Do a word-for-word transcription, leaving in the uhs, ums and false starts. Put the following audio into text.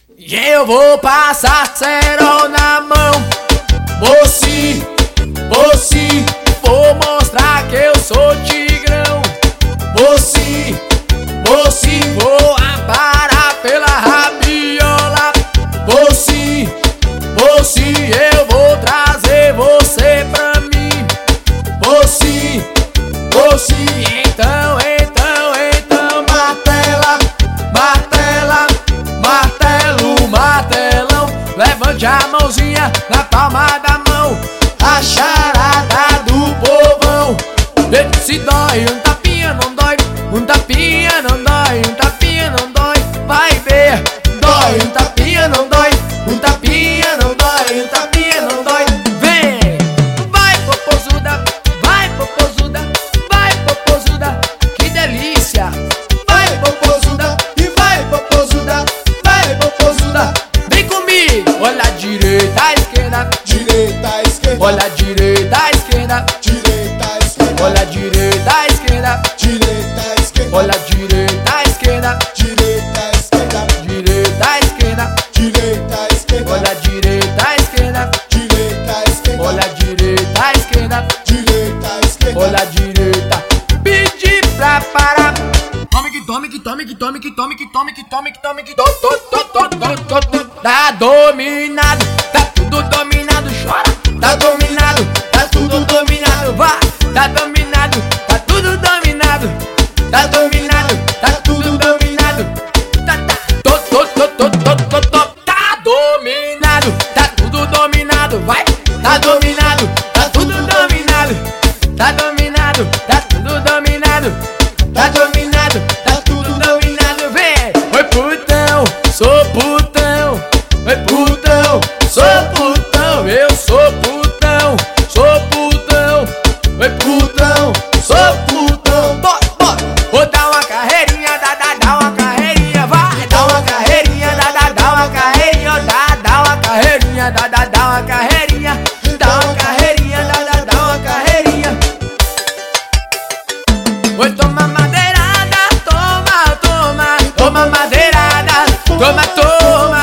E eu vou passar cerol na mão. Moci, moci, vou mostrar que eu sou tigrão. Moci, moci, vou aparar pela rabiola. Moci, moci, eu vou trazer você pra mim. Moci, moci, então, então, então, martela, martela, martelo, martelão. Levante a mãozinha na palma da mão, a charada do povão. Vê se dói, um tapinha não dói, um tapinha não dói, um tapinha não dói. Vai ver, dói, um tapinha não dói, um tapinha não dói, um tapinha não dói. Vem, vai popozuda, vai popozuda, vai popozuda, que delícia. Vai popozuda e vai popozuda, vai popozuda. Vem comigo, olha a direita, a esquerda, Direita, esquerda, olha a direita, a esquerda, direita, esquerda, olha a direita, a esquerda, direita, esquerda, olha a direita, a esquerda, direita, esquerda, direita, a esquerda, direita, esquerda, olha a direita, a esquerda, direita, esquerda, olha a direita, a esquerda, direita, esquerda, olha a direita. Pedi pra parar. Tome que tome que tome que tome que tome que tome que tome que tome que to to to to to to to. Tá dominado, tá tudo dominado, chora. Tá dominado, tá tudo dominado, vai. Tá dominado, tá tudo dominado. Tá dominado, tá tudo dominado. Tá tá to to to to to to to. Tá dominado, tá tudo dominado, vai. Tá dominado, tá tudo dominado. Tá dominado, tá tudo dominado. Tá dominado, tá tudo dominado, vem. Oi putão, sou putão. Oi putão, sou putão. Eu sou putão, sou putão. Oi putão, sou putão. Bora, bora. Vou dar uma carreirinha, dá, dá, dá uma carreirinha, vai. Dá uma carreirinha, dá, dá, dá uma carreirinha, dá, dá uma carreirinha, dá, dá, dá uma carreirinha, dá uma carreirinha, dá, dá, dá uma carreirinha. Oi, toma madeirada, toma, toma, toma madeirada, toma, toma.